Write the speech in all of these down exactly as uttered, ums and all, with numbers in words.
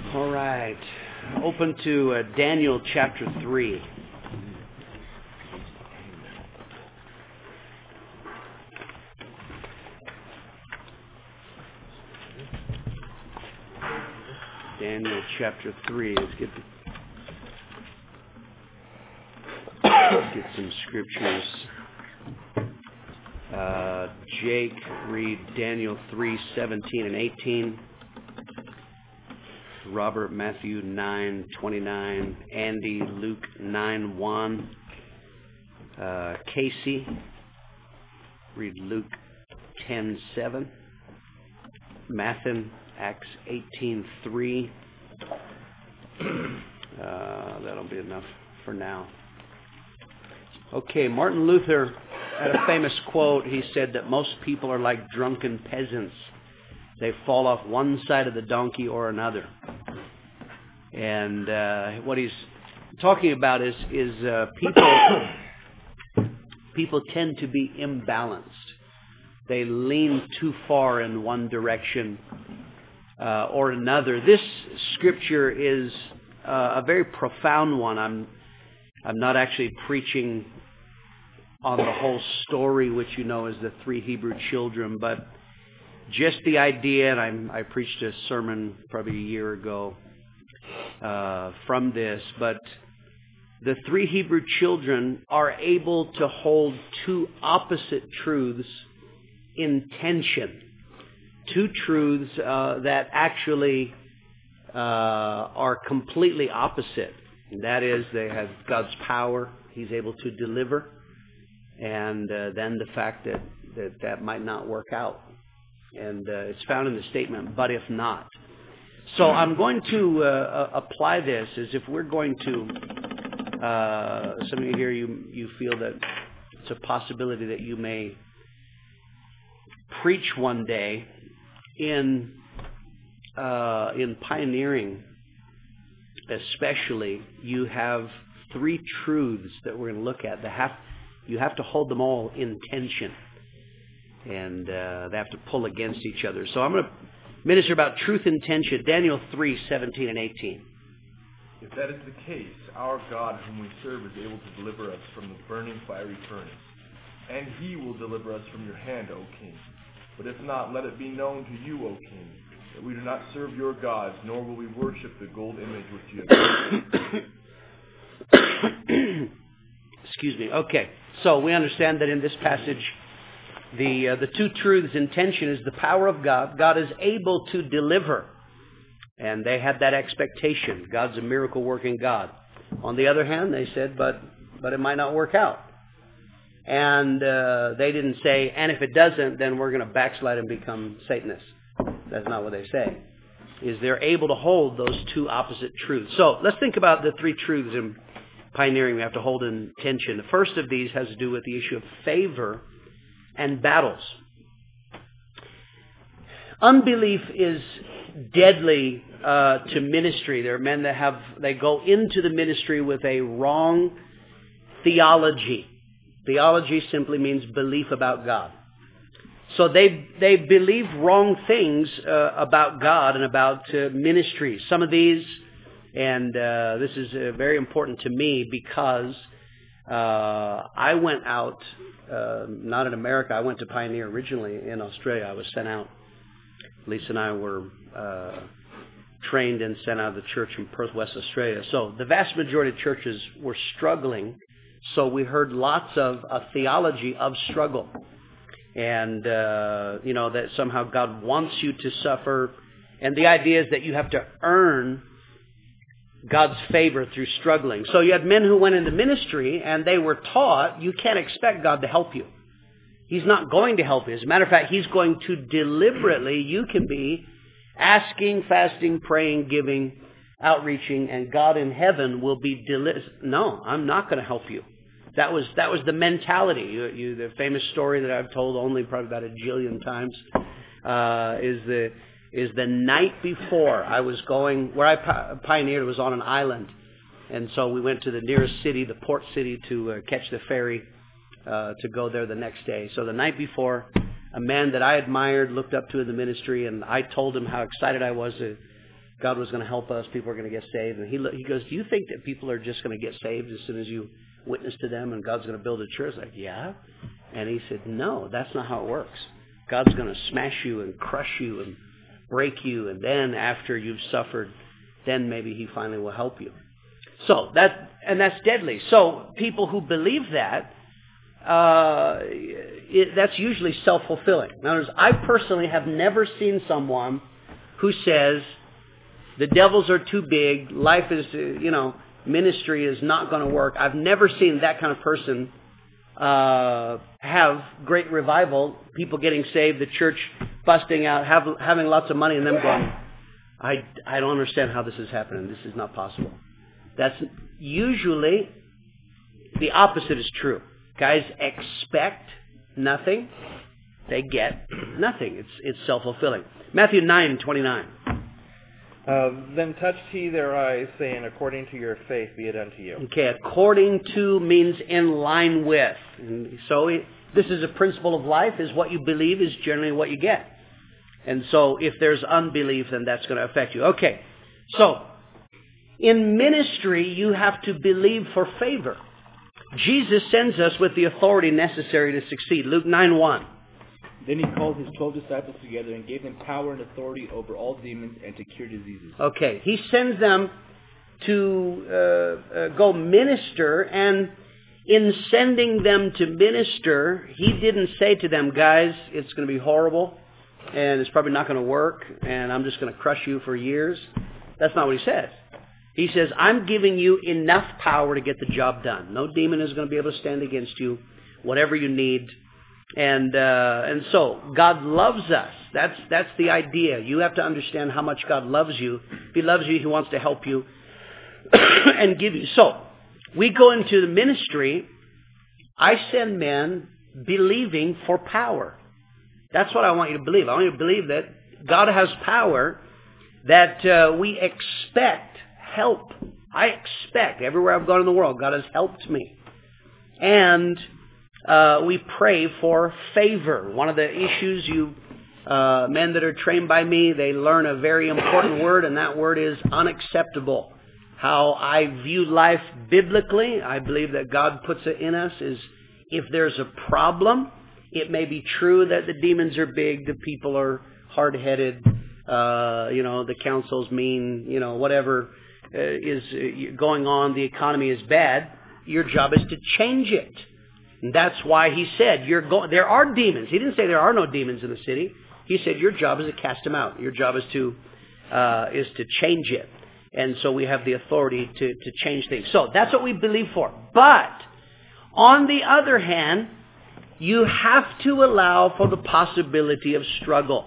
All right. Open to uh, Daniel chapter three. Daniel chapter three. Let's get the, let's get some scriptures. Uh, Jake, read Daniel three seventeen and eighteen. Robert, Matthew nine twenty-nine. Andy, Luke nine one. Uh, Casey, read Luke ten seven. Mathen, Acts eighteen three. Uh, that'll be enough for now. Okay, Martin Luther had a famous quote. He said that most people are like drunken peasants. They fall off one side of the donkey or another. And uh, what he's talking about is is uh, people people tend to be imbalanced. They lean too far in one direction uh, or another. This scripture is uh, a very profound one. I'm I'm not actually preaching on the whole story, which you know is the three Hebrew children, but just the idea, and I'm, I preached a sermon probably a year ago uh, from this, but the three Hebrew children are able to hold two opposite truths in tension. Two truths uh, that actually uh, are completely opposite. And that is, they have God's power. He's able to deliver. And uh, then the fact that, that that might not work out. And uh, it's found in the statement, but if not. So I'm going to uh, apply this as if we're going to, uh, some of you here, you, you feel that it's a possibility that you may preach one day in uh, in pioneering, especially. You have three truths that we're going to look at. They have, you have to hold them all in tension. And uh, they have to pull against each other. So I'm going to minister about truth and tension. Daniel three seventeen and eighteen. If that is the case, our God whom we serve is able to deliver us from the burning fiery furnace. And he will deliver us from your hand, O king. But if not, let it be known to you, O king, that we do not serve your gods, nor will we worship the gold image which you have made. Excuse me. Okay. So we understand that in this passage, The uh, the two truths in tension is the power of God. God is able to deliver. And they had that expectation. God's a miracle-working God. On the other hand, they said, but but it might not work out. And uh, they didn't say, and if it doesn't, then we're going to backslide and become Satanists. That's not what they say. Is they're able to hold those two opposite truths. So let's think about the three truths in pioneering we have to hold in tension. The first of these has to do with the issue of favor and battles. Unbelief is deadly uh, to ministry. There are men that have they go into the ministry with a wrong theology. Theology simply means belief about God. So they they believe wrong things uh, about God and about uh, ministry. Some of these, and uh, this is uh, very important to me because uh, I went out. Uh, not in America. I went to pioneer originally in Australia. I was sent out. Lisa and I were uh, trained and sent out of the church in Perth, West Australia. So the vast majority of churches were struggling. So we heard lots of a theology of struggle. And, uh, you know, that somehow God wants you to suffer. And the idea is that you have to earn God's favor through struggling. So you had men who went into ministry and they were taught you can't expect God to help you. He's not going to help you. As a matter of fact, He's going to deliberately, you can be asking, fasting, praying, giving, outreaching, and God in heaven will be deli- No, I'm not going to help you. That was that was the mentality. You, you, the famous story that I've told only probably about a jillion times uh, is the is the night before I was going, where I pioneered was on an island. And so we went to the nearest city, the port city, to uh, catch the ferry uh, to go there the next day. So the night before, a man that I admired, looked up to in the ministry, and I told him how excited I was to God was going to help us. People are going to get saved. And he he goes, do you think that people are just going to get saved as soon as you witness to them and God's going to build a church? Like, yeah. And he said, no, that's not how it works. God's going to smash you and crush you and break you. And then after you've suffered, then maybe he finally will help you. So that, and that's deadly. So people who believe that, uh, it, that's usually self-fulfilling. In other words, I personally have never seen someone who says, the devils are too big, life is, you know, ministry is not going to work. I've never seen that kind of person uh, have great revival, people getting saved, the church busting out, have, having lots of money, and them going, I, I don't understand how this is happening. This is not possible. That's usually the opposite is true. Guys expect nothing. They get nothing. It's it's self-fulfilling. Matthew nine twenty-nine. Uh, then touched he their eyes, saying, according to your faith be it unto you. Okay, according to means in line with. And so it, this is a principle of life, is what you believe is generally what you get. And so if there's unbelief, then that's going to affect you. Okay, so in ministry, you have to believe for favor. Jesus sends us with the authority necessary to succeed. Luke nine one. Then he called his twelve disciples together and gave them power and authority over all demons and to cure diseases. Okay, he sends them to uh, uh, go minister, and in sending them to minister, he didn't say to them, guys, it's going to be horrible, and it's probably not going to work, and I'm just going to crush you for years. That's not what he says. He says, I'm giving you enough power to get the job done. No demon is going to be able to stand against you, whatever you need. And uh, and so God loves us. That's that's the idea. You have to understand how much God loves you. If he loves you, he wants to help you and give you. So we go into the ministry. I send men believing for power. That's what I want you to believe. I want you to believe that God has power, that uh, we expect help. I expect everywhere I've gone in the world, God has helped me. And Uh, we pray for favor. One of the issues, you uh, men that are trained by me, they learn a very important word, and that word is unacceptable. How I view life biblically, I believe that God puts it in us, is if there's a problem, it may be true that the demons are big, the people are hard-headed, uh, you know, the council's mean, you know, whatever uh, is going on, the economy is bad. Your job is to change it. And that's why he said, "You're going. There are demons." He didn't say there are no demons in the city. He said, your job is to cast them out. Your job is to uh, is to change it. And so we have the authority to, to change things. So that's what we believe for. But on the other hand, you have to allow for the possibility of struggle.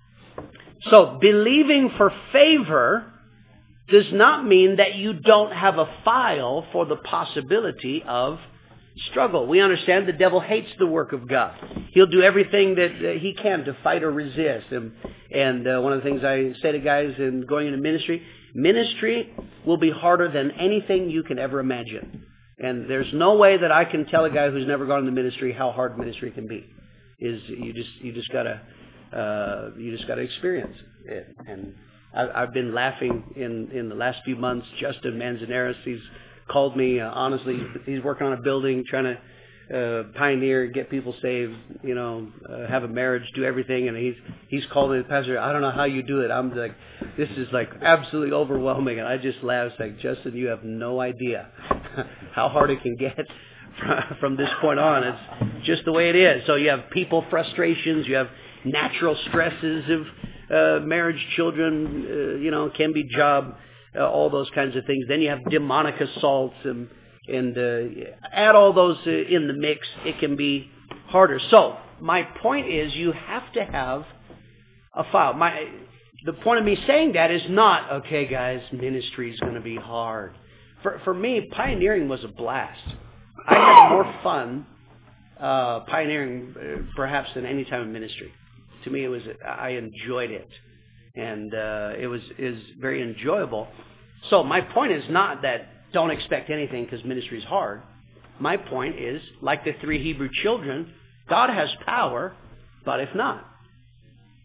So believing for favor does not mean that you don't have a file for the possibility of struggle. We understand the devil hates the work of God. He'll do everything that uh, he can to fight or resist. And, and uh, one of the things I say to guys in going into ministry, ministry will be harder than anything you can ever imagine. And there's no way that I can tell a guy who's never gone into ministry how hard ministry can be. Is you just you just gotta uh, you just gotta experience it. And I, I've been laughing in in the last few months. Justin Manzanares, he's called me, uh, honestly, he's working on a building, trying to uh, pioneer, get people saved, you know, uh, have a marriage, do everything, and he's he's called me, Pastor, I don't know how you do it. I'm like, this is like absolutely overwhelming, and I just laugh, it's like, Justin, you have no idea how hard it can get from this point on. It's just the way it is. So you have people frustrations, you have natural stresses of uh, marriage, children, uh, you know, can be job, Uh, all those kinds of things. Then you have demonic assaults, and and uh, add all those uh, in the mix, it can be harder. So my point is, you have to have a file. My the point of me saying that is not, okay, guys, ministry is going to be hard. For for me, pioneering was a blast. I had more fun uh, pioneering uh, perhaps than any time in ministry. To me, it was I enjoyed it. And uh, it was is very enjoyable. So my point is not that don't expect anything because ministry is hard. My point is, like the three Hebrew children, God has power, but if not.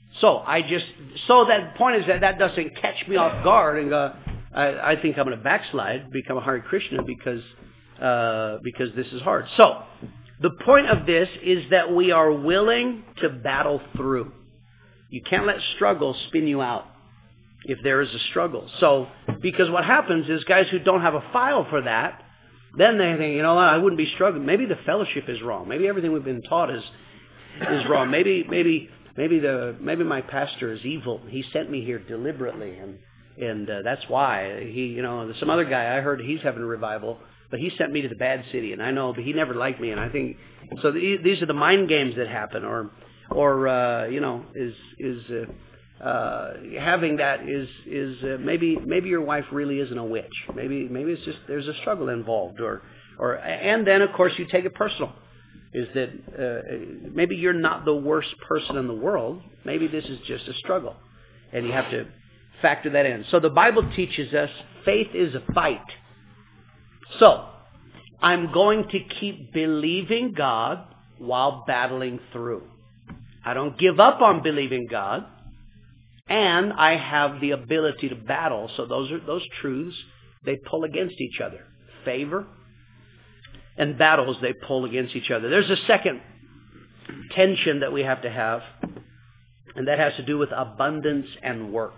So I just, so that point is that that doesn't catch me off guard and go, I, I think I'm going to backslide, become a Hare Krishna because, uh, because this is hard. So the point of this is that we are willing to battle through. You can't let struggle spin you out if there is a struggle. So, because what happens is guys who don't have a file for that, then they think, you know what, I wouldn't be struggling. Maybe the fellowship is wrong. Maybe everything we've been taught is is wrong. Maybe maybe maybe the maybe my pastor is evil. He sent me here deliberately, and and uh, that's why he, you know, some other guy I heard he's having a revival, but he sent me to the bad city, and I know, but he never liked me, and I think so. The, these are the mind games that happen, or or uh, you know, is is. Uh, Uh, having that is is uh, maybe maybe your wife really isn't a witch. Maybe maybe it's just there's a struggle involved, or or and then of course you take it personal. Is that uh, maybe you're not the worst person in the world? Maybe this is just a struggle, and you have to factor that in. So the Bible teaches us faith is a fight. So I'm going to keep believing God while battling through. I don't give up on believing God. And I have the ability to battle. So those are those truths, they pull against each other. Favor and battles, they pull against each other. There's a second tension that we have to have, and that has to do with abundance and work.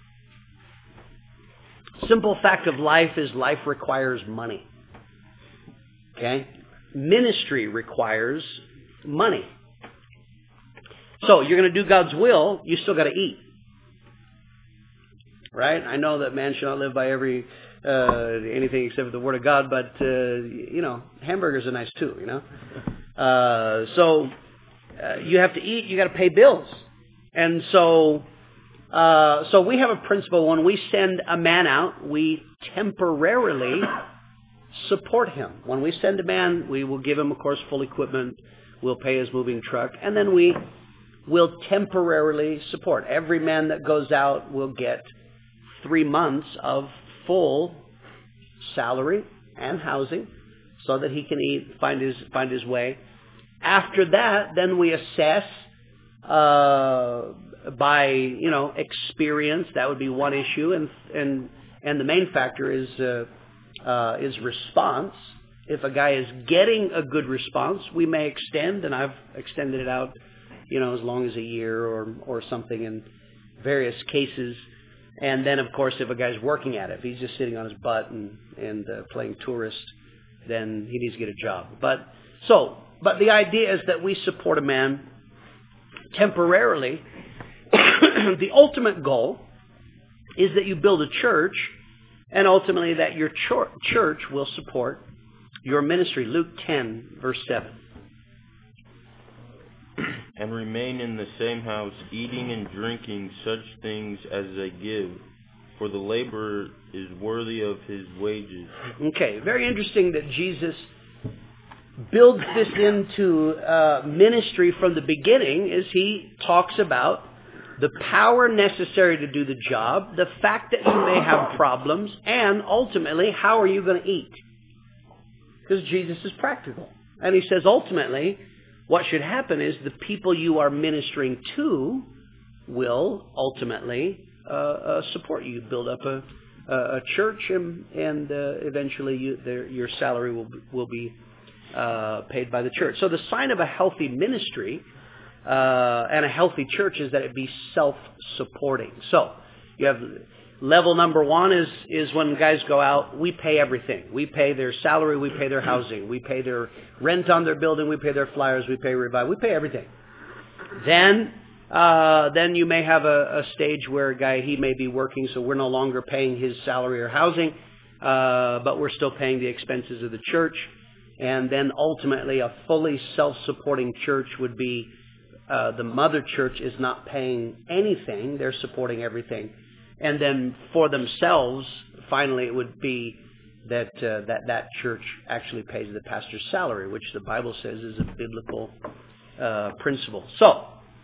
Simple fact of life is life requires money. Okay? Ministry requires money. So you're going to do God's will, you still got to eat. Right? I know that man shall not live by every uh, anything except for the word of God, but uh, you know, hamburgers are nice too. You know, uh, so uh, you have to eat. You got to pay bills, and so uh, so we have a principle. When we send a man out, we temporarily support him. When we send a man, we will give him, of course, full equipment. We'll pay his moving truck, and then we will temporarily support. Every man that goes out will get three months of full salary and housing so that he can eat, find his find his way. After that, then we assess uh, by, you know, experience. That would be one issue, and and and the main factor is uh, uh, is response. If a guy is getting a good response, we may extend, and I've extended it out, you know, as long as a year or or something in various cases. And then, of course, if a guy's working at it, if he's just sitting on his butt and and uh, playing tourist, then he needs to get a job. But so, but the idea is that we support a man temporarily. The ultimate goal is that you build a church, and ultimately that your ch- church will support your ministry. Luke ten, verse seven. And remain in the same house, eating and drinking such things as they give, for the laborer is worthy of his wages. Okay, very interesting that Jesus builds this into uh, ministry from the beginning, as he talks about the power necessary to do the job, the fact that you may have problems, and ultimately, how are you going to eat? Because Jesus is practical. And he says, ultimately, what should happen is the people you are ministering to will ultimately uh, uh, support you. Build up a, a church, and, and uh, eventually you, their, your salary will be, will be uh, paid by the church. So the sign of a healthy ministry uh, and a healthy church is that it be self-supporting. So you have level number one is is when guys go out, we pay everything. We pay their salary, we pay their housing, we pay their rent on their building, we pay their flyers, we pay revival, we pay everything. Then uh, then you may have a, a stage where a guy, he may be working, so we're no longer paying his salary or housing, uh, but we're still paying the expenses of the church. And then ultimately a fully self-supporting church would be uh, the mother church is not paying anything, they're supporting everything. And then for themselves, finally, it would be that uh, that that church actually pays the pastor's salary, which the Bible says is a biblical uh, principle. So,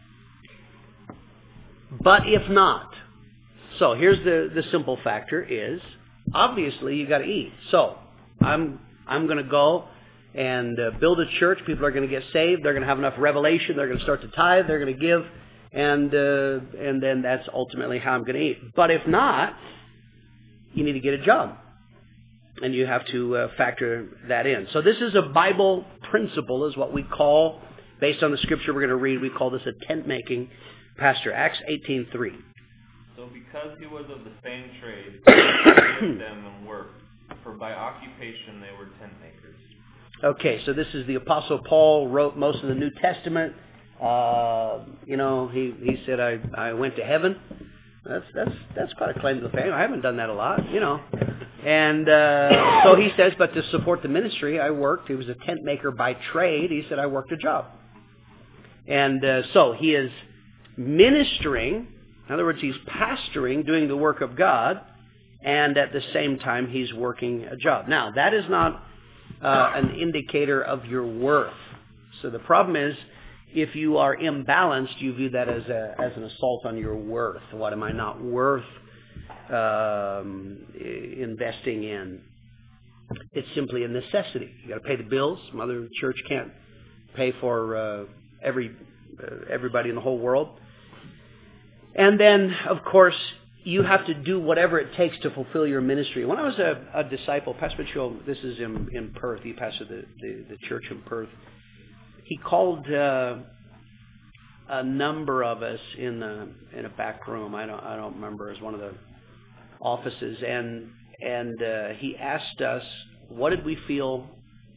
but if not, so here's the, the simple factor is, obviously you got to eat. So I'm I'm going to go and uh, build a church. People are going to get saved. They're going to have enough revelation. They're going to start to tithe. They're going to give. and uh, and then that's ultimately how I'm going to eat. But if not, you need to get a job, and you have to uh, factor that in. So this is a Bible principle, is what we call, based on the scripture we're going to read, we call this a tent-making pastor. Acts eighteen three. So because he was of the same trade, he was with them and worked, for by occupation they were tent makers. Okay, so this is the Apostle Paul, wrote most of the New Testament. Uh, you know, he, he said, I, I went to heaven. That's that's that's quite a claim to fame. I haven't done that a lot, you know. And uh, so he says, but to support the ministry, I worked. He was a tent maker by trade. He said, I worked a job. And uh, so he is ministering. In other words, he's pastoring, doing the work of God, and at the same time, he's working a job. Now, that is not uh, an indicator of your worth. So the problem is, if you are imbalanced, you view that as a as an assault on your worth. What am I not worth um, investing in? It's simply a necessity. You got to pay the bills. Mother Church can't pay for uh, every uh, everybody in the whole world. And then, of course, you have to do whatever it takes to fulfill your ministry. When I was a, a disciple, Pastor Mitchell, this is in, in Perth. He pastored the, the, the church in Perth. He called uh, a number of us in the in a back room. I don't I don't remember, as one of the offices, and and uh, he asked us, what did we feel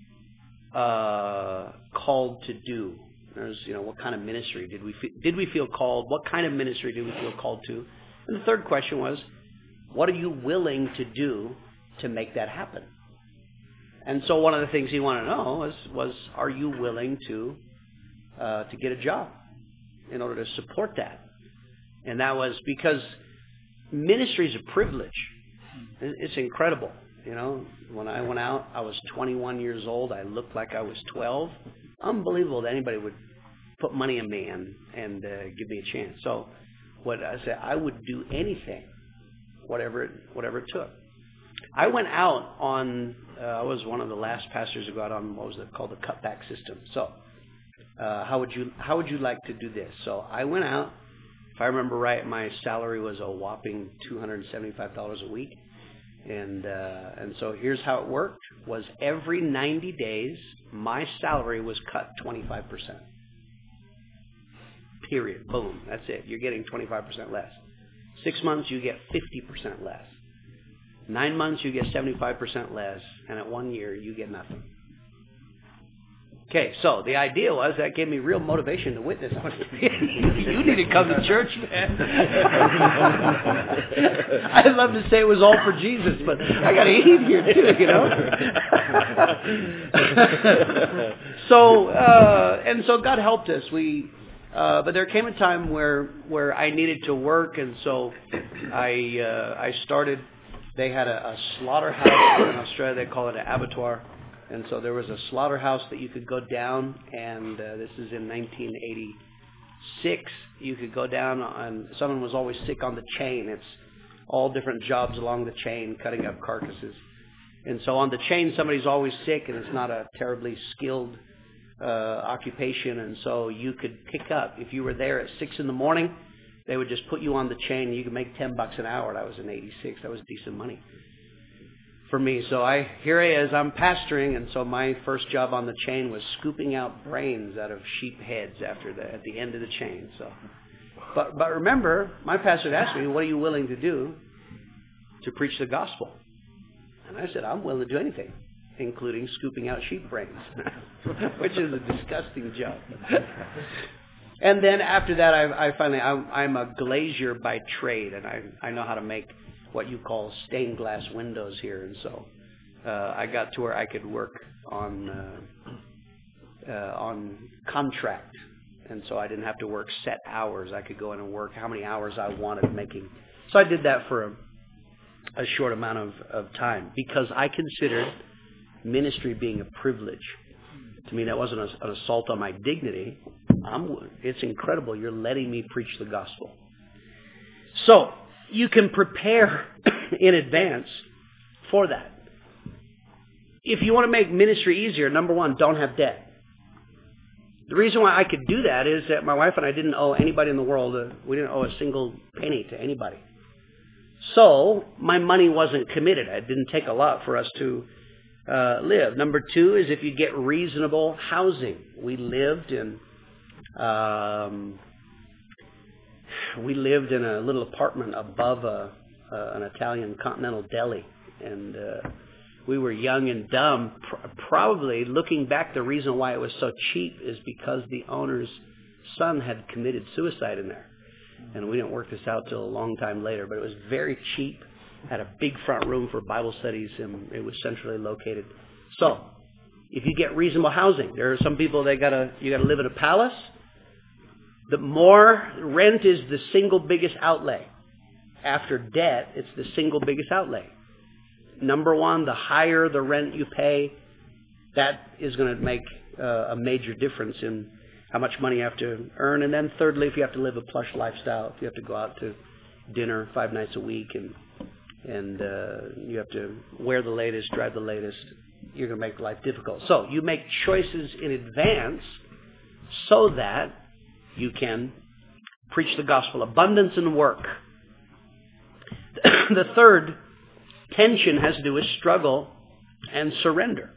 uh, called to do? There's, you know, what kind of ministry did we fe- did we feel called? What kind of ministry did we feel called to? And the third question was, what are you willing to do to make that happen? And so one of the things he wanted to know was, was are you willing to uh, to get a job in order to support that? And that was because ministry is a privilege. It's incredible. You know, when I went out, I was twenty-one years old. I looked like I was twelve. Unbelievable that anybody would put money in me and, and uh, give me a chance. So what I said, I would do anything, whatever it, whatever it took. I went out on, uh, I was one of the last pastors to go out on what was it called, the cutback system. So uh, how would you how would you like to do this? So I went out. If I remember right, my salary was a whopping two hundred seventy-five dollars a week. And uh, and so here's how it worked, was every ninety days, my salary was cut twenty-five percent. Period. Boom. That's it. You're getting twenty-five percent less. Six months, you get fifty percent less. Nine months, you get seventy-five percent less. And at one year, you get nothing. Okay, so the idea was that gave me real motivation to witness. You need to come to church, man. I'd love to say it was all for Jesus, but I got to eat here too, you know. so uh, and so God helped us. We, uh, but there came a time where where I needed to work, and so I uh, I started. They had a, a slaughterhouse in Australia. They call it an abattoir. And so there was a slaughterhouse that you could go down, and uh, this is in nineteen eighty-six. You could go down, and someone was always sick on the chain. It's all different jobs along the chain, cutting up carcasses. And so on the chain, somebody's always sick, and it's not a terribly skilled uh, occupation. And so you could pick up. If you were there at six in the morning, they would just put you on the chain, and you could make ten bucks an hour. That was in eighty-six. That was decent money for me. So I here I is, I'm pastoring, and so my first job on the chain was scooping out brains out of sheep heads after the at the end of the chain. So, but but remember, my pastor asked me, "What are you willing to do to preach the gospel?" And I said, "I'm willing to do anything, including scooping out sheep brains," which is a disgusting job. And then after that, I, I finally I'm, I'm a glazier by trade, and I I know how to make what you call stained glass windows here, and so uh, I got to where I could work on uh, uh, on contract, and so I didn't have to work set hours. I could go in and work how many hours I wanted making. So I did that for a, a short amount of, of time because I considered ministry being a privilege. To me, that wasn't a, an assault on my dignity. I'm, it's incredible. You're letting me preach the gospel. So you can prepare in advance for that. If you want to make ministry easier, number one, don't have debt. The reason why I could do that is that my wife and I didn't owe anybody in the world, a, we didn't owe a single penny to anybody. So my money wasn't committed. It didn't take a lot for us to uh, live. Number two is if you get reasonable housing. We lived in um, we lived in a little apartment above a, uh, an Italian continental deli, and uh, we were young and dumb. Probably, looking back, the reason why it was so cheap is because the owner's son had committed suicide in there. And we didn't work this out till a long time later, but it was very cheap. Had a big front room for Bible studies, and it was centrally located. So, if you get reasonable housing, there are some people that gotta you gotta live in a palace. The more rent is the single biggest outlay. After debt, it's the single biggest outlay. Number one, the higher the rent you pay, that is going to make uh, a major difference in how much money you have to earn. And then thirdly, if you have to live a plush lifestyle, if you have to go out to dinner five nights a week and and uh, you have to wear the latest, drive the latest, you're going to make life difficult. So you make choices in advance so that you can preach the gospel. Abundance in work. The third tension has to do with struggle and surrender.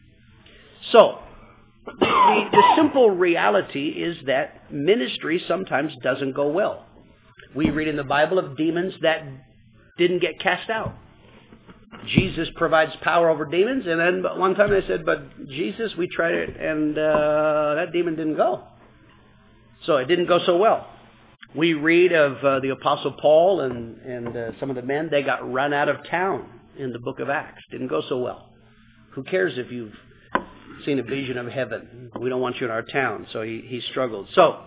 So, the, the simple reality is that ministry sometimes doesn't go well. We read in the Bible of demons that didn't get cast out. Jesus provides power over demons, and then but one time they said, but Jesus, we tried it, and uh, that demon didn't go. So it didn't go so well. We read of uh, the Apostle Paul and, and uh, some of the men, they got run out of town in the book of Acts. Didn't go so well. Who cares if you've seen a vision of heaven? We don't want you in our town. So he, he struggled. So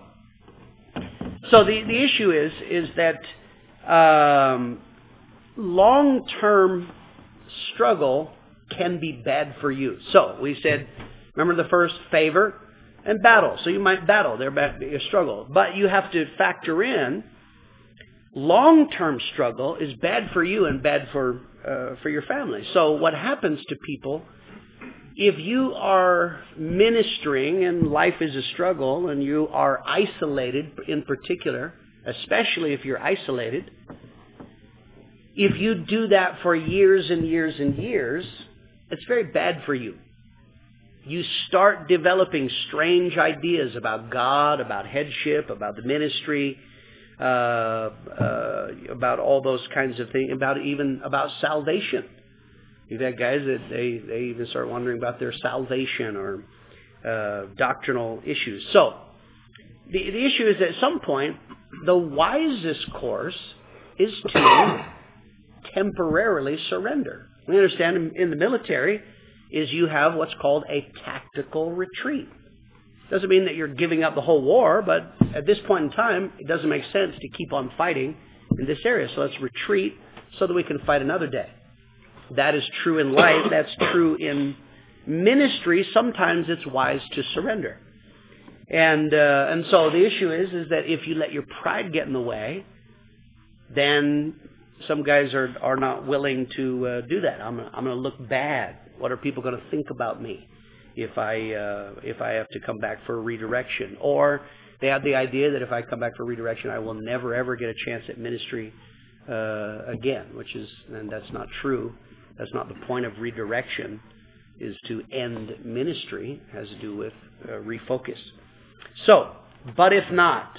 so the, the issue is, is that um, long-term struggle can be bad for you. So we said, remember the first, favor and battle. So you might battle, there a struggle. But you have to factor in long-term struggle is bad for you and bad for uh, for your family. So what happens to people, if you are ministering and life is a struggle and you are isolated in particular, especially if you're isolated, if you do that for years and years and years, it's very bad for you. You start developing strange ideas about God, about headship, about the ministry, uh, uh, about all those kinds of things, about even about salvation. You've had guys that they, they even start wondering about their salvation or uh, doctrinal issues. So, the, the issue is that at some point, the wisest course is to temporarily surrender. We understand in, in the military is you have what's called a tactical retreat. Doesn't mean that you're giving up the whole war, but at this point in time, it doesn't make sense to keep on fighting in this area. So let's retreat so that we can fight another day. That is true in life. That's true in ministry. Sometimes it's wise to surrender. And uh, and so the issue is, is that if you let your pride get in the way, then some guys are, are not willing to uh, do that. I'm, I'm going to look bad. What are people going to think about me if I uh, if I have to come back for a redirection? Or they have the idea that if I come back for redirection, I will never ever get a chance at ministry uh, again, which is, and that's not true. That's not the point of redirection, is to end ministry. It has to do with uh, refocus. So, but if not,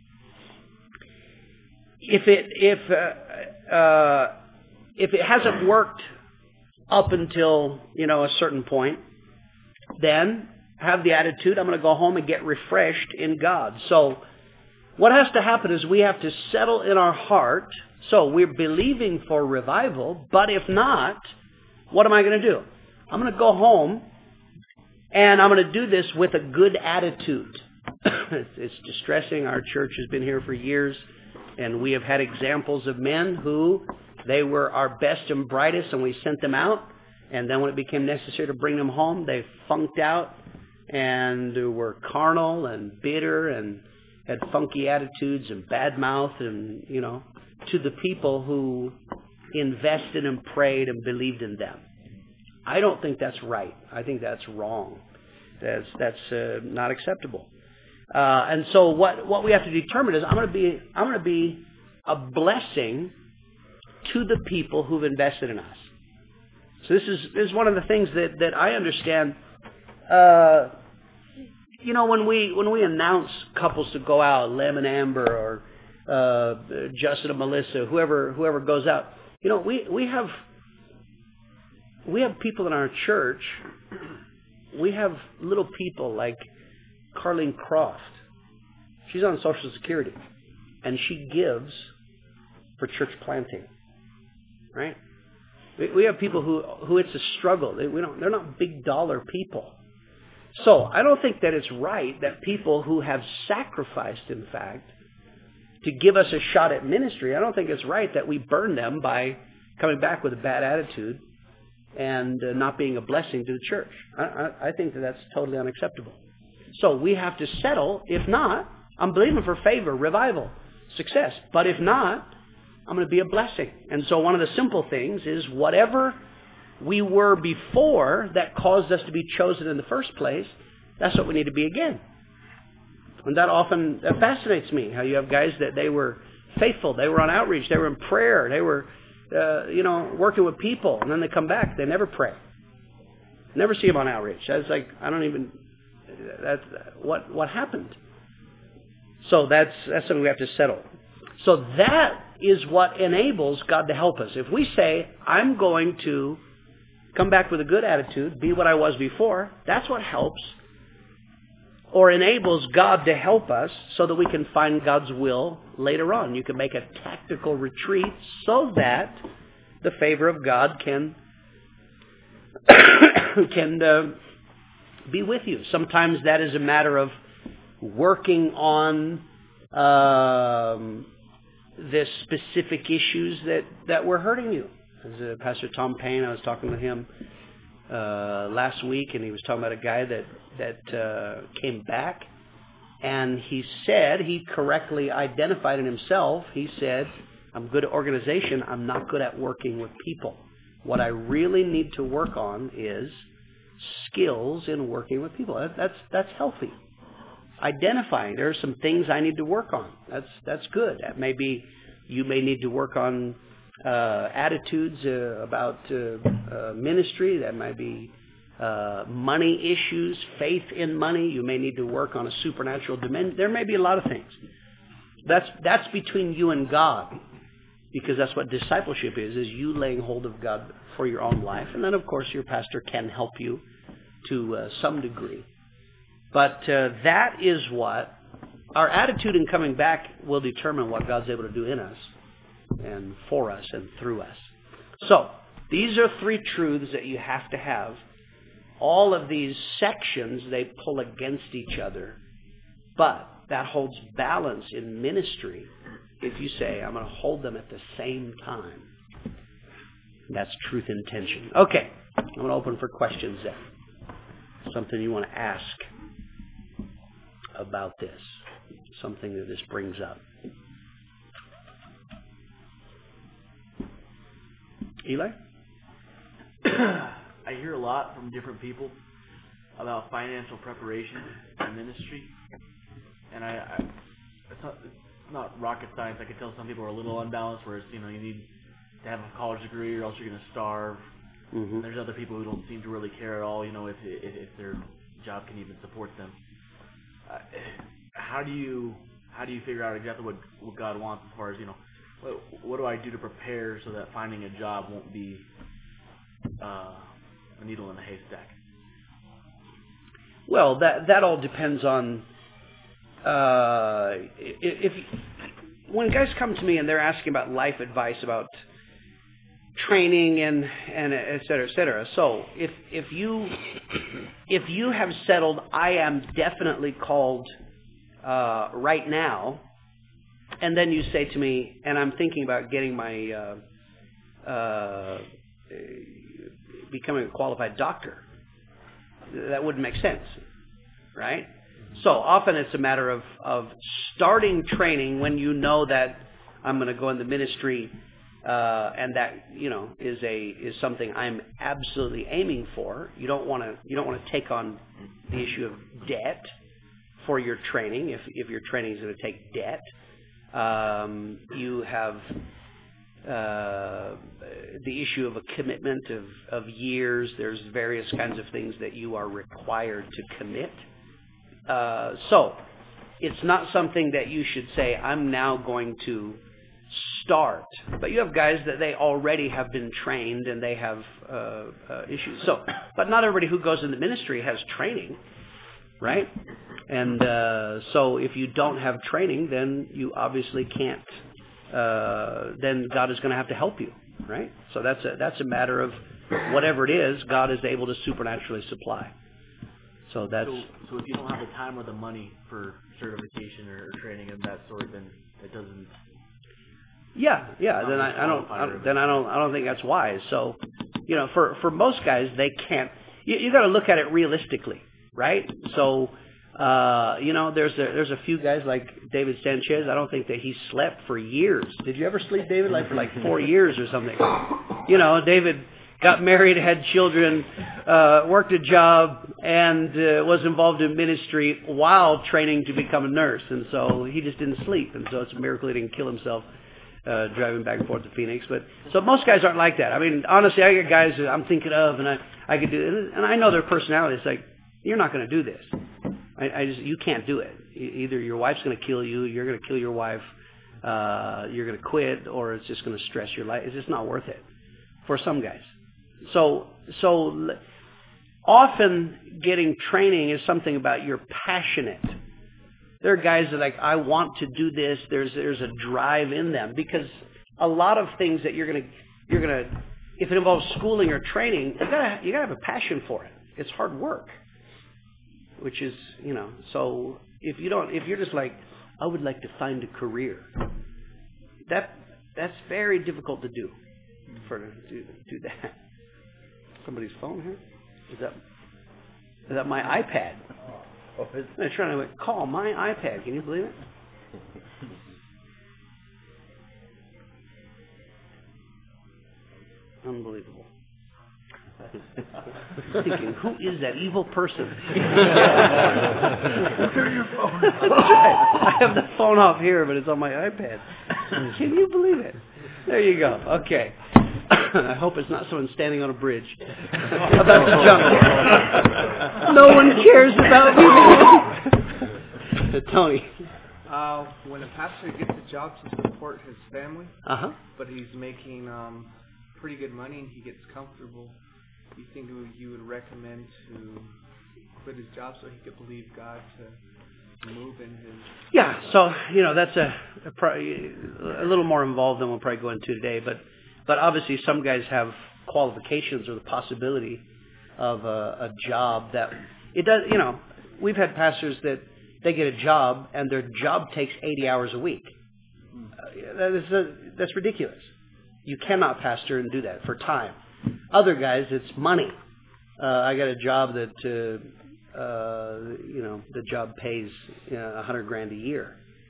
if it if uh, uh, if it hasn't worked up until, you know, a certain point, then have the attitude, I'm going to go home and get refreshed in God. So what has to happen is we have to settle in our heart. So we're believing for revival, but if not, what am I going to do? I'm going to go home and I'm going to do this with a good attitude. It's distressing. Our church has been here for years, and we have had examples of men who they were our best and brightest, and we sent them out. And then when it became necessary to bring them home, they funked out and were carnal and bitter and had funky attitudes and bad mouth and, you know, to the people who invested and prayed and believed in them. I don't think that's right. I think that's wrong. That's, that's uh, not acceptable. Uh, and so what, what we have to determine is I'm going to be I'm going to be a blessing to the people who've invested in us. So this is this is one of the things that, that I understand. Uh, you know, when we when we announce couples to go out, Lem and Amber, or uh, Justin and Melissa, whoever whoever goes out, you know, we, we have we have people in our church. We have little people like Carlene Croft. She's on Social Security, and she gives for church planting. Right? We, we have people who who it's a struggle. They, we don't. They're not big dollar people. So I don't think that it's right that people who have sacrificed, in fact, to give us a shot at ministry, I don't think it's right that we burn them by coming back with a bad attitude and uh, not being a blessing to the church. I, I, I think that that's totally unacceptable. So we have to settle. If not, I'm believing for favor, revival, success. But if not, I'm going to be a blessing. And so one of the simple things is whatever we were before that caused us to be chosen in the first place, that's what we need to be again. And that often that fascinates me, how you have guys that they were faithful, they were on outreach, they were in prayer, they were, uh, you know, working with people, and then they come back, they never pray. Never see them on outreach. That's like, I don't even, that's, what, what happened? So that's, that's something we have to settle. So that is what enables God to help us. If we say, I'm going to come back with a good attitude, be what I was before, that's what helps or enables God to help us so that we can find God's will later on. You can make a tactical retreat so that the favor of God can can uh, be with you. Sometimes that is a matter of working on um, the specific issues that, that were hurting you. As uh, Pastor Tom Payne, I was talking with him uh, last week, and he was talking about a guy that that uh, came back, and he said, he correctly identified in himself, he said, I'm good at organization, I'm not good at working with people. What I really need to work on is skills in working with people. That, that's that's healthy. Identifying, there are some things I need to work on. That's that's good. That may be, you may need to work on Uh, attitudes uh, about uh, uh, ministry. That might be uh, money issues, faith in money. You may need to work on a supernatural dimension. There may be a lot of things. That's that's between you and God, because that's what discipleship is, is you laying hold of God for your own life. And then, of course, your pastor can help you to uh, some degree. But uh, that is what our attitude in coming back will determine what God's able to do in us and for us and through us. So, these are three truths that you have to have. All of these sections, they pull against each other. But that holds balance in ministry if you say, I'm going to hold them at the same time. That's truth in tension. Okay, I'm going to open for questions then. Something you want to ask about this. Something that this brings up. Eli? I hear a lot from different people about financial preparation in ministry, and I, I it's, not, it's not rocket science. I can tell some people are a little unbalanced, whereas you know you need to have a college degree or else you're going to starve. Mm-hmm. And there's other people who don't seem to really care at all. You know, if if, if their job can even support them. Uh, how do you how do you figure out exactly what what God wants as far as you know? What, what do I do to prepare so that finding a job won't be uh, a needle in a haystack? Well, that that all depends on uh, if, if when guys come to me and they're asking about life advice about training and and et cetera, et cetera. So if if you if you have settled, I am definitely called uh, right now. And then you say to me, and I'm thinking about getting my, uh, uh, becoming a qualified doctor. That wouldn't make sense, right? So often it's a matter of, of starting training when you know that I'm going to go in the ministry, uh, and that, you know, is a, is something I'm absolutely aiming for. You don't want to, you don't want to take on the issue of debt for your training, if if your training is going to take debt. Um, you have uh, the issue of a commitment of, of years. There's various kinds of things that you are required to commit. Uh, so it's not something that you should say, I'm now going to start. But you have guys that they already have been trained and they have uh, uh, issues. So, but not everybody who goes into ministry has training, right? And uh, so if you don't have training, then you obviously can't. Uh, then God is going to have to help you, right? So that's a that's a matter of whatever it is, God is able to supernaturally supply. So that's. So, so if you don't have the time or the money for certification or training of that sort, then it doesn't. Yeah, yeah. Then I, I don't. I, then I don't. I don't think that's wise. So, you know, for for most guys, they can't. You, you got to look at it realistically, right? So. Uh, you know, there's a, there's a few guys like David Sanchez. I don't think that he slept for years. Did you ever sleep, David? Like for like four years or something. You know, David got married, had children, uh, worked a job, and uh, was involved in ministry while training to become a nurse. And so he just didn't sleep. And so it's a miracle he didn't kill himself uh, driving back and forth to Phoenix. But so most guys aren't like that. I mean, honestly, I get guys that I'm thinking of, and I I could do, and I know their personality. It's like, you're not going to do this. I, I just, you can't do it. Either your wife's going to kill you, you're going to kill your wife, uh, you're going to quit, or it's just going to stress your life. It's just not worth it for some guys. So, so often getting training is something about you're passionate. There are guys that are like, I want to do this. There's there's a drive in them because a lot of things that you're going to you're going to if it involves schooling or training, you gotta you gotta have a passion for it. It's hard work. Which is, you know, so if you don't, if you're just like, I would like to find a career, that that's very difficult to do, for to do, do that. Somebody's phone here? Is that is that my iPad? I'm trying to call my iPad. Can you believe it? Unbelievable. Thinking, who is that evil person? I have the phone off here, but it's on my iPad. Can you believe it? There you go. Okay. I hope it's not someone standing on a bridge about the jungle. No one cares about me. Tony. Uh, when a pastor gets a job to support his family, uh-huh. but he's making um, pretty good money and he gets comfortable, you think you would recommend to quit his job so he could believe God to move in his... Yeah, so, you know, that's a, a, a little more involved than we'll probably go into today, but but obviously some guys have qualifications or the possibility of a, a job that, it does, you know, we've had pastors that they get a job and their job takes eighty hours a week. Uh, that is a, that's ridiculous. You cannot pastor and do that for time. Other guys, it's money. Uh, I got a job that, uh, uh, you know, the job pays a you know, hundred grand a year.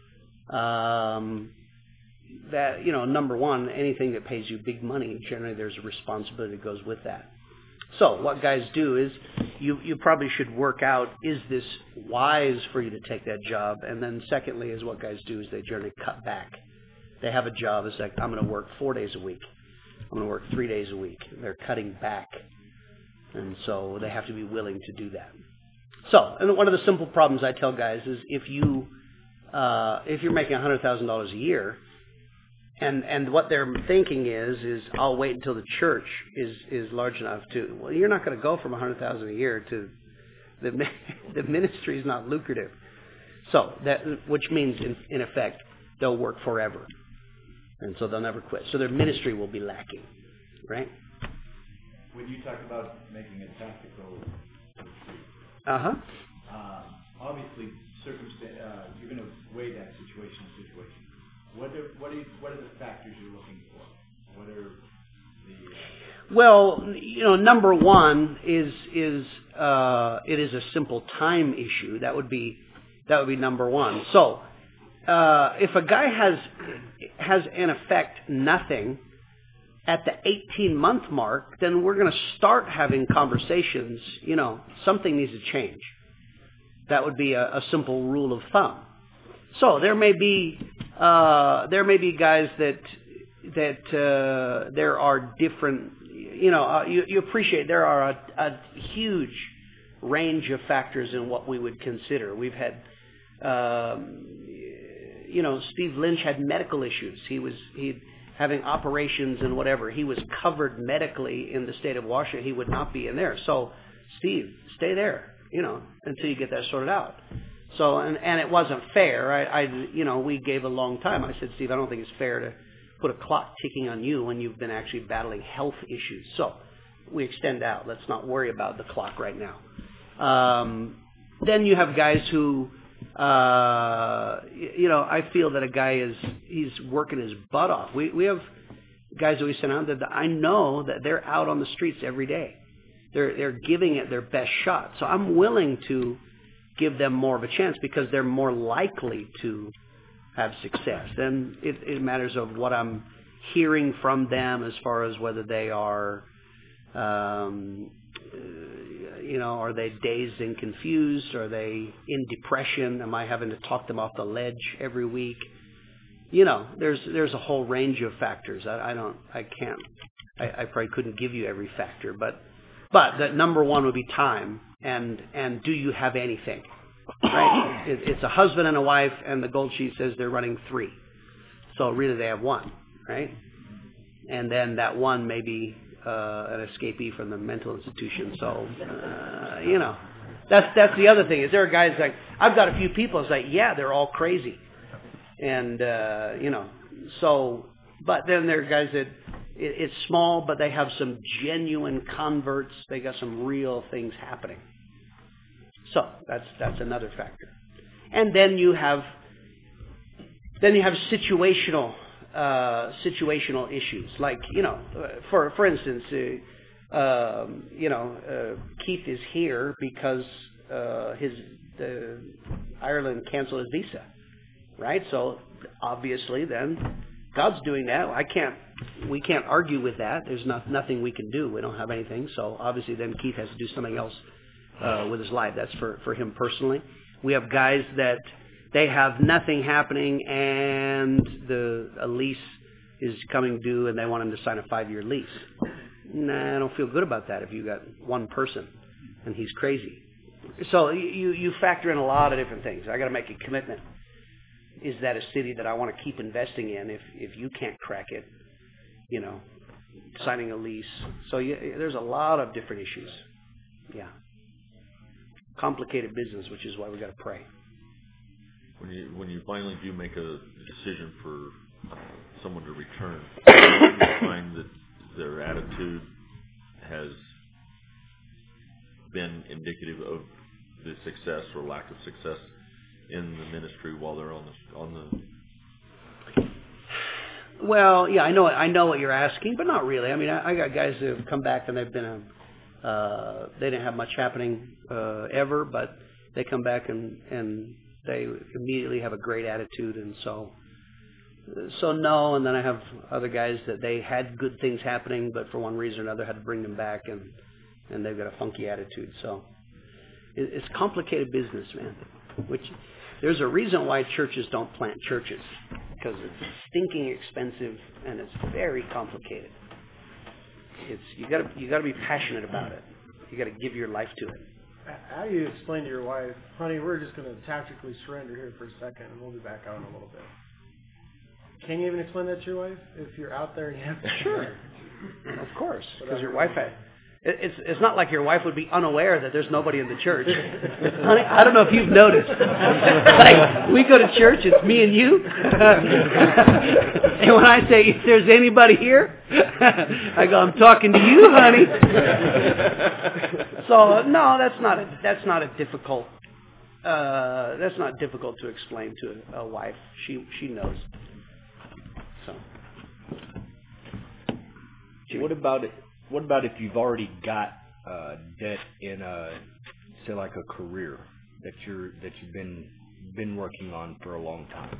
Um, that, you know, number one, anything that pays you big money, generally there's a responsibility that goes with that. So what guys do is you, you probably should work out, is this wise for you to take that job? And then secondly is what guys do is they generally cut back. They have a job, it's like, I'm going to work four days a week. I'm going to work three days a week. They're cutting back. And so they have to be willing to do that. So, and one of the simple problems I tell guys is if you, uh, if you're making one hundred thousand dollars a year, and, and what they're thinking is, is I'll wait until the church is, is large enough to, well, you're not going to go from one hundred thousand dollars a year to, the, the ministry is not lucrative. So, that, which means in, in effect, they'll work forever. And so they'll never quit. So their ministry will be lacking, right? When you talk about making a tactical retreat, uh-huh. uh, obviously, circumstance, uh, you're going to weigh that situation situation. What are what are what are the factors you're looking for? What are the uh... Well, you know, number one is is uh, it is a simple time issue. That would be that would be number one. So. Uh, if a guy has, has in effect nothing at the eighteen-month mark, then we're going to start having conversations. You know, something needs to change. That would be a, a simple rule of thumb. So there may be uh, there may be guys that that uh, there are different. You know, uh, you, you appreciate there are a, a huge range of factors in what we would consider. We've had, um, you know, Steve Lynch had medical issues. He was he having operations and whatever. He was covered medically in the state of Washington. He would not be in there. So, Steve, stay there, you know, until you get that sorted out. So, and, and it wasn't fair. I, I, you know, we gave a long time. I said, Steve, I don't think it's fair to put a clock ticking on you when you've been actually battling health issues. So we extend out. Let's not worry about the clock right now. Um, then you have guys who, uh, you know, I feel that a guy is, he's working his butt off. We, we have guys that we send out that I know that they're out on the streets every day. They're, they're giving it their best shot. So I'm willing to give them more of a chance because they're more likely to have success. Then it, it matters of what I'm hearing from them as far as whether they are, um, you know, are they dazed and confused? Are they in depression? Am I having to talk them off the ledge every week? You know, there's there's a whole range of factors. I, I don't, I can't, I, I probably couldn't give you every factor, but but the number one would be time and and do you have anything? Right? It, it's a husband and a wife, and the gold sheet says they're running three. So really they have one, right? And then that one may be uh, an escapee from the mental institution. So, uh, you know, that's that's the other thing. Is there are guys like, I've got a few people, it's like, yeah, they're all crazy. And, uh, you know, so, but then there are guys that, it, it's small, but they have some genuine converts. They got some real things happening. So that's that's another factor, and then you have then you have situational uh, situational issues, like you know, for for instance, uh, um, you know, uh, Keith is here because uh, his uh, Ireland canceled his visa, right? So obviously, then God's doing that. I can't, we can't argue with that. There's not nothing we can do. We don't have anything. So obviously, then Keith has to do something else Uh, with his life. That's for, for him personally. We have guys that they have nothing happening and the a lease is coming due and they want him to sign a five-year lease. Nah, I don't feel good about that if you got one person and he's crazy. So you, you factor in a lot of different things. I got to make a commitment. Is that a city that I want to keep investing in if, if you can't crack it? You know, signing a lease. So you, there's a lot of different issues. Yeah. Complicated business, which is why we got to pray. When you when you finally do make a decision for uh, someone to return, do you find that their attitude has been indicative of the success or lack of success in the ministry while they're on the on the? Well, yeah, I know I know what you're asking, but not really. I mean, I, I got guys that have come back and they've been a Uh, they didn't have much happening uh, ever, but they come back and, and they immediately have a great attitude, and so so no. And then I have other guys that they had good things happening, but for one reason or another had to bring them back, and and they've got a funky attitude. So it, it's complicated business, man. Which there's a reason why churches don't plant churches, because it's stinking expensive and it's very complicated. It's you got to you got to be passionate about it. You got to give your life to it. How do you explain to your wife, honey, we're just going to tactically surrender here for a second, and we'll be back out in a little bit? Can you even explain that to your wife if you're out there and you have to? Sure, of course, because your wife had. It's it's not like your wife would be unaware that there's nobody in the church. Honey, I don't know if you've noticed. Like, we go to church, it's me and you. And when I say, if there's anybody here, I go, I'm talking to you, honey. So, no, that's not a, that's not a difficult, uh, that's not difficult to explain to a, a wife. She she knows. So. What about it? What about if you've already got uh, debt in a, say, like a career that you're that you've been been working on for a long time?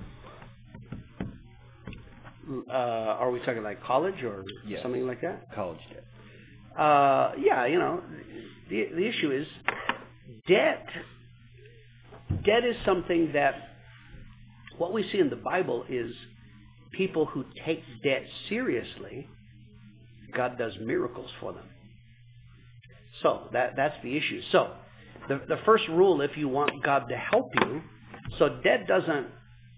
Uh, are we talking like college or yes. something like that? College debt. Uh, yeah, you know, the the issue is debt debt is something that, what we see in the Bible is people who take debt seriously, God does miracles for them. So that that's the issue. So the the first rule, if you want God to help you, so debt doesn't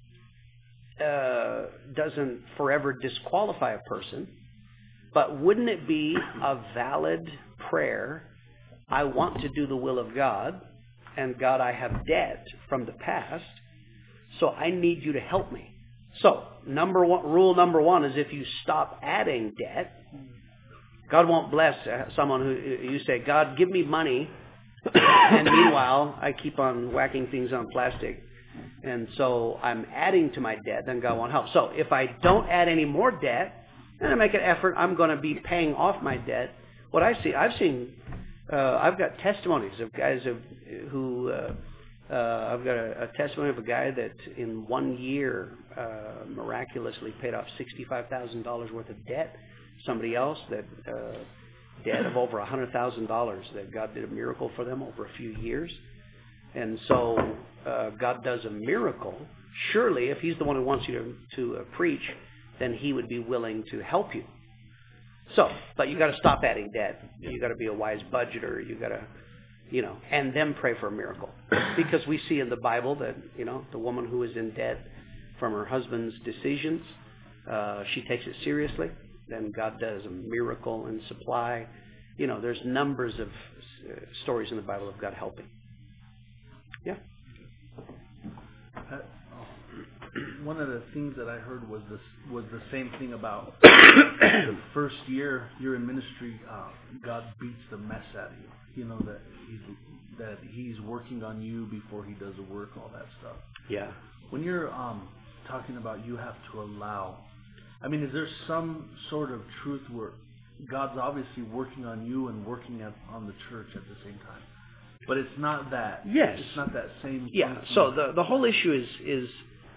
uh, doesn't forever disqualify a person, but wouldn't it be a valid prayer? I want to do the will of God, and God, I have debt from the past, so I need you to help me. So number one, rule number one is if you stop adding debt, God won't bless someone who you say, God, give me money, and meanwhile I keep on whacking things on plastic, and so I'm adding to my debt, then God won't help. So if I don't add any more debt, and I make an effort, I'm going to be paying off my debt. What I see, I've seen, uh, I've got testimonies of guys of, who, uh, uh, I've got a, a testimony of a guy that in one year uh, miraculously paid off sixty-five thousand dollars worth of debt. Somebody else that uh, debt of over one hundred thousand dollars that God did a miracle for them over a few years. And so uh, God does a miracle. Surely, if He's the one who wants you to, to uh, preach, then He would be willing to help you. So, but you got to stop adding debt. You got to be a wise budgeter. You got to, you know, and then pray for a miracle. Because we see in the Bible that, you know, the woman who is in debt from her husband's decisions, uh, she takes it seriously. Then God does a miracle and supply. You know, there's numbers of uh, stories in the Bible of God helping. Yeah. Uh, one of the things that I heard was this was the same thing about the first year you're in ministry. Uh, God beats the mess out of you. You know that he's that He's working on you before He does the work, all that stuff. Yeah. When you're um, talking about you have to allow. I mean, is there some sort of truth where God's obviously working on you and working at, on the church at the same time? But it's not that. Yes. It's not that same. Yeah. function. So the the whole issue is is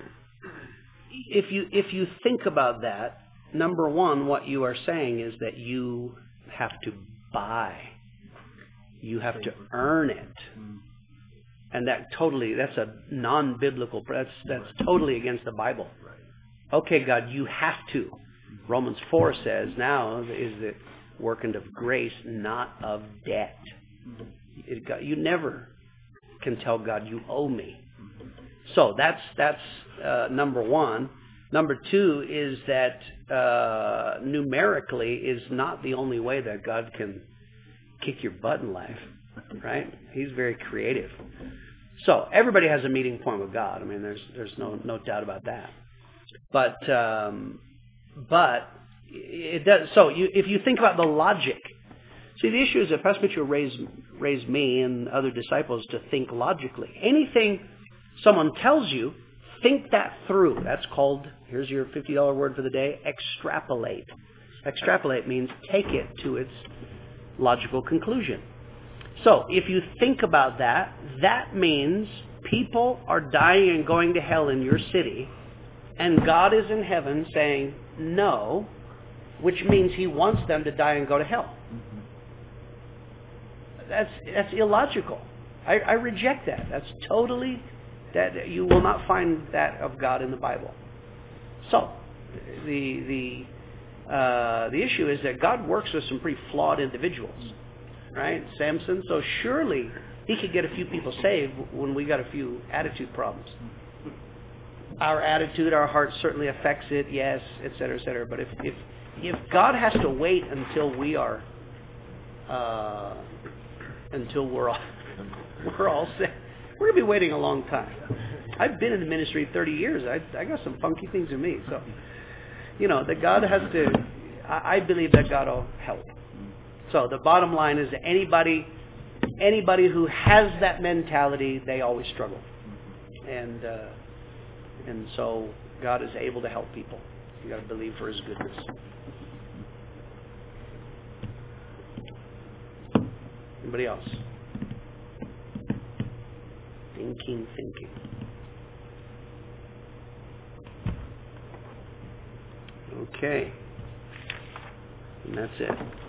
if you if you think about that, number one, what you are saying is that you have to buy. You have to earn it. Mm-hmm. And that totally that's a non-biblical that's that's totally against the Bible. Okay, God, you have to. Romans four says now is it working of grace, not of debt. It got, you never can tell God you owe me. So that's that's uh, number one. Number two is that uh, numerically is not the only way that God can kick your butt in life, right? He's very creative. So everybody has a meeting point with God. I mean, there's there's no no doubt about that. But um, but it does. So you, if you think about the logic, see the issue is that Pastor Mitchell raised raised me and other disciples to think logically. Anything someone tells you, think that through. That's called, here's your fifty dollar word for the day, extrapolate. Extrapolate means take it to its logical conclusion. So if you think about that, that means people are dying and going to hell in your city. And God is in heaven saying no, which means He wants them to die and go to hell. That's that's illogical. I, I reject that. That's totally, that you will not find that of God in the Bible. So, the the uh, the issue is that God works with some pretty flawed individuals, right? Samson. So surely he could get a few people saved when we got a few attitude problems. Our attitude, our heart certainly affects it, yes, et cetera, et cetera. But if if, if God has to wait until we are, uh, until we're all, we're all set, we're going to be waiting a long time. I've been in the ministry thirty years. I I got some funky things in me. So, you know, that God has to, I, I believe that God will help. So the bottom line is that anybody, anybody who has that mentality, they always struggle. And, uh, And so God is able to help people. You got to believe for His goodness. Anybody else? Thinking, thinking. Okay. And that's it.